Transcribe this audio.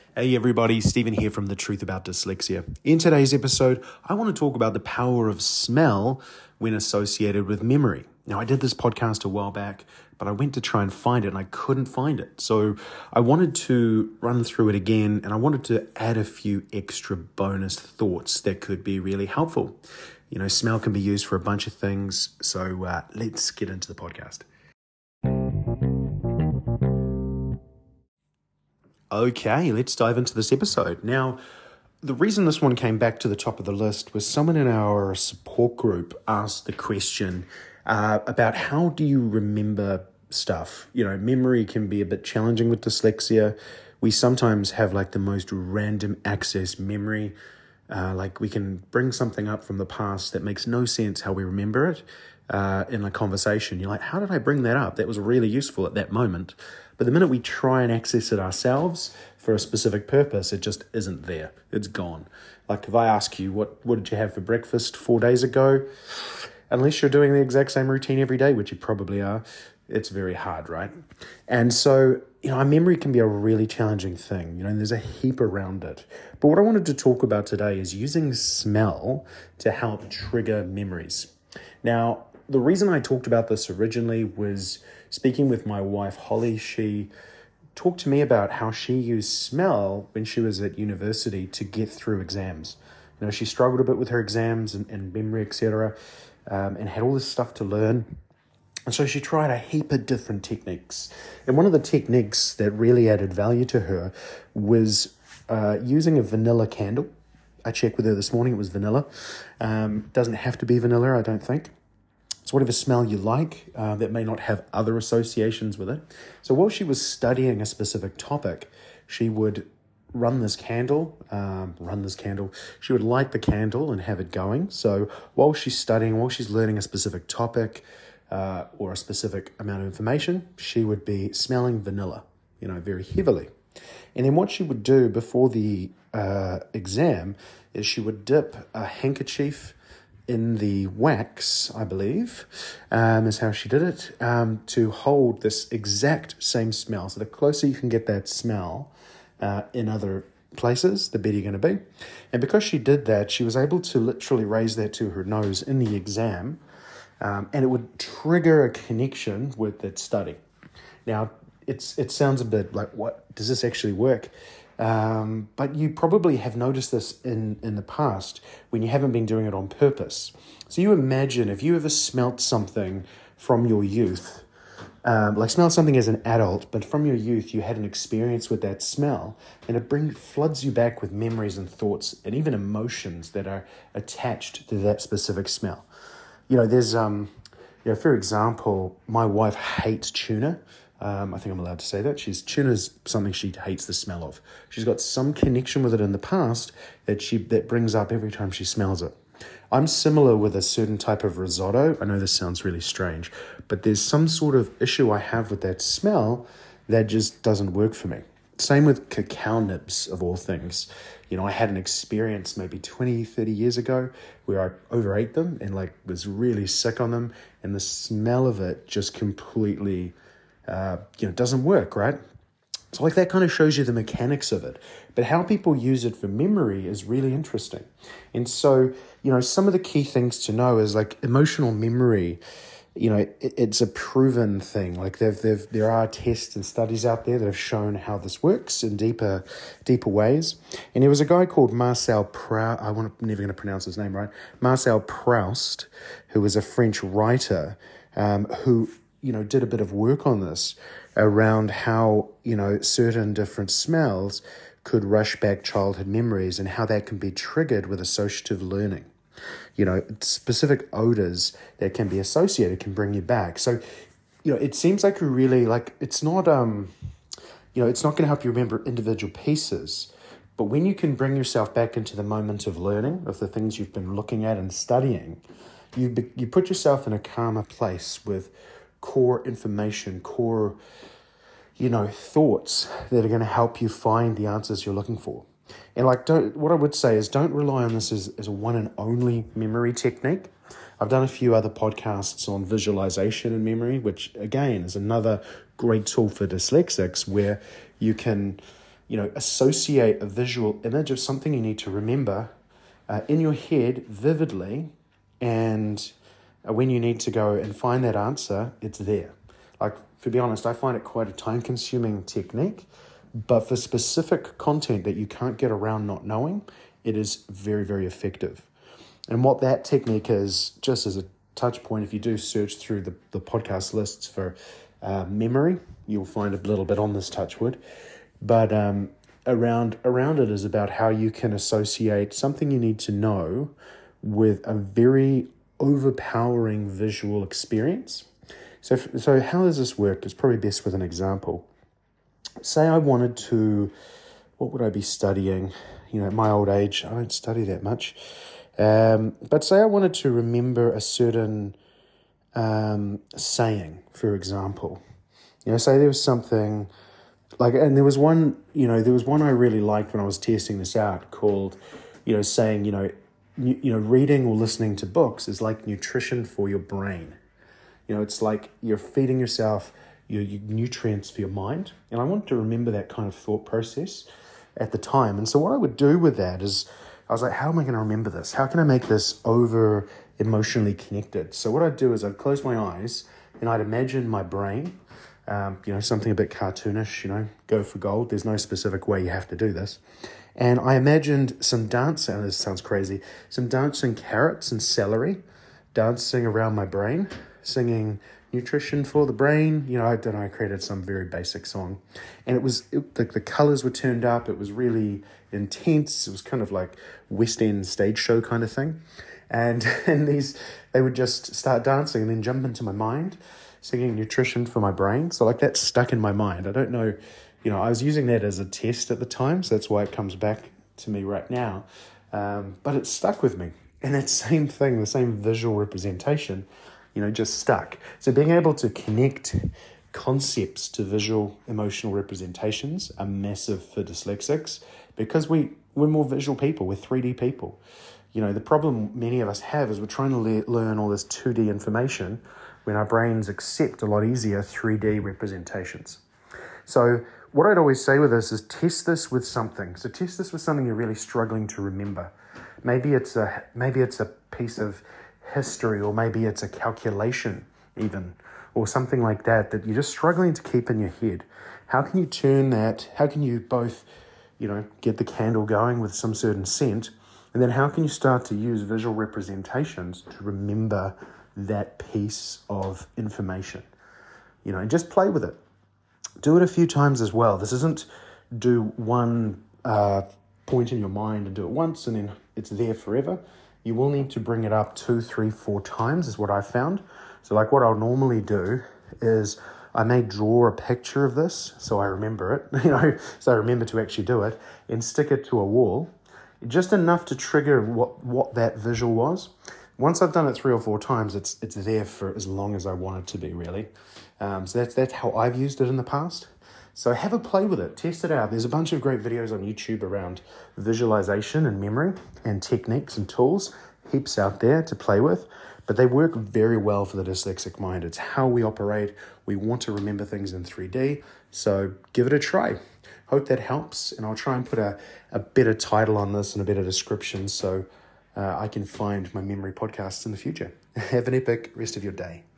Hey everybody, Stephen here from The Truth About Dyslexia. In today's episode, I want to talk about the power of smell when associated with memory. Now, I did this podcast a while back, but I went to try and find it and I couldn't find it. So I wanted to run through it again and I wanted to add a few extra bonus thoughts that could be really helpful. You know, smell can be used for a bunch of things, so let's get into the podcast. Okay, let's dive into this episode. Now, the reason this one came back to the top of the list was someone in our support group asked the question about how do you remember stuff? You know, memory can be a bit challenging with dyslexia. We sometimes have like the most random access memory. Like we can bring something up from the past that makes no sense how we remember it in a conversation. You're like, how did I bring that up? That was really useful at that moment. But the minute we try and access it ourselves for a specific purpose, it just isn't there. It's gone. Like if I ask you, what did you have for breakfast 4 days ago? Unless you're doing the exact same routine every day, which you probably are, it's very hard, right? And so, you know, our memory can be a really challenging thing, you know, and there's a heap around it. But what I wanted to talk about today is using smell to help trigger memories. Now, the reason I talked about this originally was speaking with my wife, Holly. She talked to me about how she used smell when she was at university to get through exams. You know, she struggled a bit with her exams and memory, etc., and had all this stuff to learn. And so she tried a heap of different techniques. And one of the techniques that really added value to her was using a vanilla candle. I checked with her this morning, it was vanilla. Doesn't have to be vanilla, I don't think. So whatever smell you like that may not have other associations with it. So while she was studying a specific topic, she would run this candle. She would light the candle and have it going. So while she's studying, while she's learning a specific topic or a specific amount of information, she would be smelling vanilla, you know, very heavily. And then what she would do before the exam is she would dip a handkerchief in the wax, I believe, is how she did it, to hold this exact same smell. So the closer you can get that smell in other places, the better you're going to be. And because she did that, she was able to literally raise that to her nose in the exam, and it would trigger a connection with that study. Now, it sounds a bit like, what, does this actually work? But you probably have noticed this in the past when you haven't been doing it on purpose. So you imagine if you ever smelt something from your youth, like smelled something as an adult, but from your youth you had an experience with that smell, and it floods you back with memories and thoughts and even emotions that are attached to that specific smell. You know, there's, for example, my wife hates tuna. I think I'm allowed to say that. Tuna's something she hates the smell of. She's got some connection with it in the past that brings up every time she smells it. I'm similar with a certain type of risotto. I know this sounds really strange, but there's some sort of issue I have with that smell that just doesn't work for me. Same with cacao nibs, of all things. You know, I had an experience maybe 20, 30 years ago where I overate them and was really sick on them, and the smell of it just completely doesn't work, right? So that kind of shows you the mechanics of it. But how people use it for memory is really interesting. And so, you know, some of the key things to know is emotional memory, you know, it's a proven thing. There are tests and studies out there that have shown how this works in deeper ways. And there was a guy called Marcel Proust, I'm never going to pronounce his name right, Marcel Proust, who was a French writer, who did a bit of work on this around how, certain different smells could rush back childhood memories and how that can be triggered with associative learning. Specific odors that can be associated can bring you back. So, it seems like it's not, it's not going to help you remember individual pieces, but when you can bring yourself back into the moment of learning, of the things you've been looking at and studying, you put yourself in a calmer place with core information, core, thoughts that are going to help you find the answers you're looking for. And what I would say is don't rely on this as a one and only memory technique. I've done a few other podcasts on visualization and memory, which again is another great tool for dyslexics where you can, associate a visual image of something you need to remember in your head vividly, and when you need to go and find that answer, it's there. Like, to be honest, I find it quite a time-consuming technique, but for specific content that you can't get around not knowing, it is very, very effective. And what that technique is, just as a touch point, if you do search through the podcast lists for memory, you'll find a little bit on this, touch wood. But around it is about how you can associate something you need to know with a very overpowering visual experience. So how does this work? It's probably best with an example. Say I wanted to, what would I be studying? At my old age, I don't study that much. But say I wanted to remember a certain saying, for example. Say there was something and there was one I really liked when I was testing this out called, saying, reading or listening to books is like nutrition for your brain. It's like you're feeding yourself your nutrients for your mind. And I wanted to remember that kind of thought process at the time. And so what I would do with that is, I was like, how am I going to remember this? How can I make this over emotionally connected? So what I'd do is I'd close my eyes and I'd imagine my brain, something a bit cartoonish, go for gold. There's no specific way you have to do this. And I imagined some dancing, this sounds crazy, some dancing carrots and celery dancing around my brain, singing nutrition for the brain. I don't know, I created some very basic song. And the colors were turned up. It was really intense. It was kind of like West End stage show kind of thing. And they would just start dancing and then jump into my mind, singing nutrition for my brain. So that stuck in my mind. I don't know, I was using that as a test at the time, so that's why it comes back to me right now. But it stuck with me. And that same thing, the same visual representation, just stuck. So being able to connect concepts to visual emotional representations are massive for dyslexics, because we're more visual people, we're 3D people. The problem many of us have is we're trying to learn all this 2D information when our brains accept a lot easier 3D representations. So what I'd always say with this is test this with something. So test this with something you're really struggling to remember. Maybe it's a piece of history, or maybe it's a calculation even, or something like that you're just struggling to keep in your head. How can you turn that? How can you both, get the candle going with some certain scent, and then how can you start to use visual representations to remember that piece of information? And just play with it. Do it a few times as well. This isn't do one point in your mind and do it once and then it's there forever. You will need to bring it up 2, 3, 4 times is what I found. So what I'll normally do is I may draw a picture of this so I remember it, so I remember to actually do it, and stick it to a wall, just enough to trigger what that visual was. Once I've done it 3 or 4 times, it's there for as long as I want it to be, really. So that's how I've used it in the past. So have a play with it, test it out. There's a bunch of great videos on YouTube around visualization and memory and techniques and tools, heaps out there to play with, but they work very well for the dyslexic mind. It's how we operate. We want to remember things in 3D, so give it a try. Hope that helps, and I'll try and put a better title on this and a better description so I can find my memory podcasts in the future. Have an epic rest of your day.